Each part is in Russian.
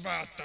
культиватор.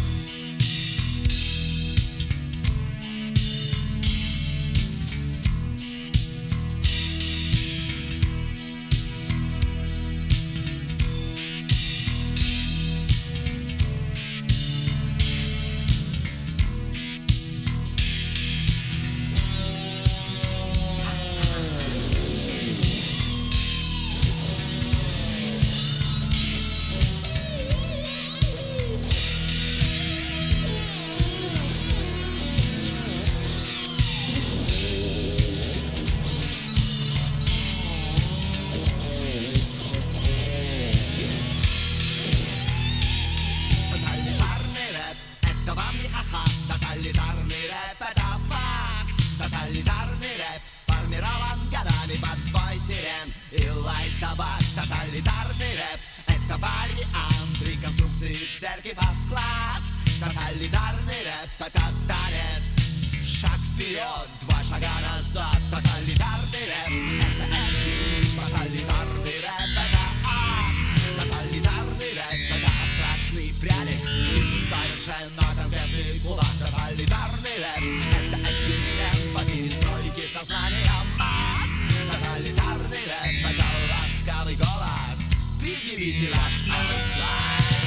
Тоталитарный рэп — это факт. Тоталитарный рэп сформирован годами под бой сирен и лай собак. Тоталитарный рэп — это вариант реконструкции церкви под склад. Тоталитарный рэп — это танец. Шаг вперед, два шага назад. Тоталитарный рэп — это эпик. Тоталитарный рэп — это акт. Тоталитарный рэп — это абстрактный пряник и совершенно конкретный кулак. Тоталитарный рэп — это эксперимент по перестройке сознания масс. Тоталитарный рэп — это ласковый голос. Предъявите ваш адрес.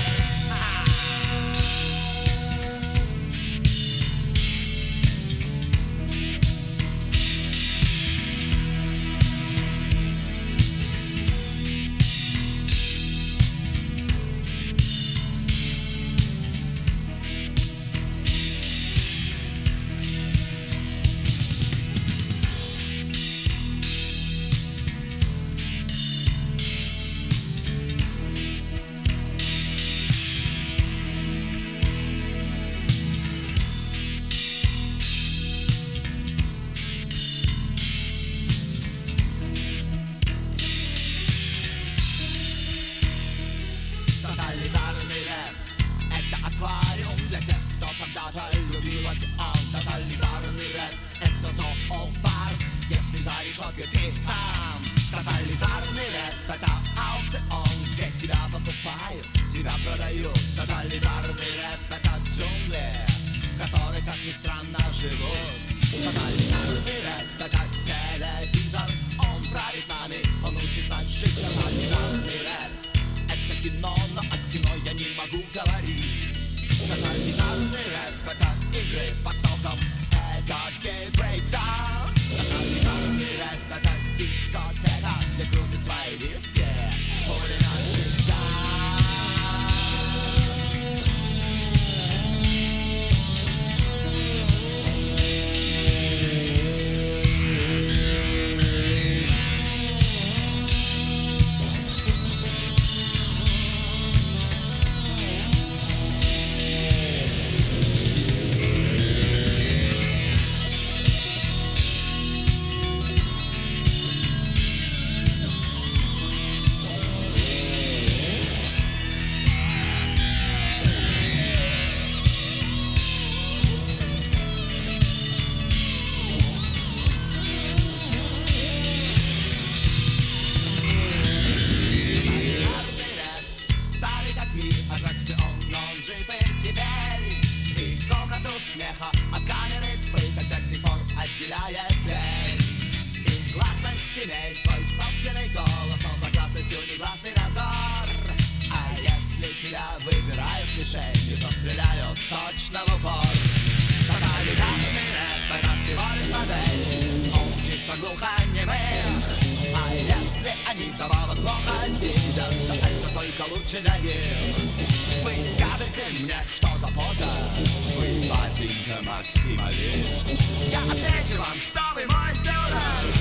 Тоталитарный рэп — это аквариум для тех, кто когда-то любил океан. Тоталитарный рэп — это зоопарк, если за решеткой ты сам. Тоталитарный рэп — это аукцион, где тебя покупают, тебя продают. Тоталитарный рэп — это джунгли, в которых, как ни странно, живут. Тоталитарный рэп — это телевизор, он правит нами, он учит нас жить. Тоталитарный рэп — это кино, но о кино я не могу говорить. Тоталитарный рэп — это игры под током, это гей-брейк-данс. Тоталитарный рэп — это дискотека, где крутят свои диски хулиганчик данс. Смеха от камеры пыток до сих пор отделяет дверь. И гласность имеет свой собственный голос, но за гласностью негласный надзор. А если тебя выбирают мишенью, то стреляют точно в упор. Тоталитарный рэп — это всего лишь модель, он чисто глухонемых. А если они вдобавок плохо видят, то это только лучше для них. Вы скажете мне, что за поза? Вы, батенька, максималист. Я отвечу вам, что вы мой фюрер.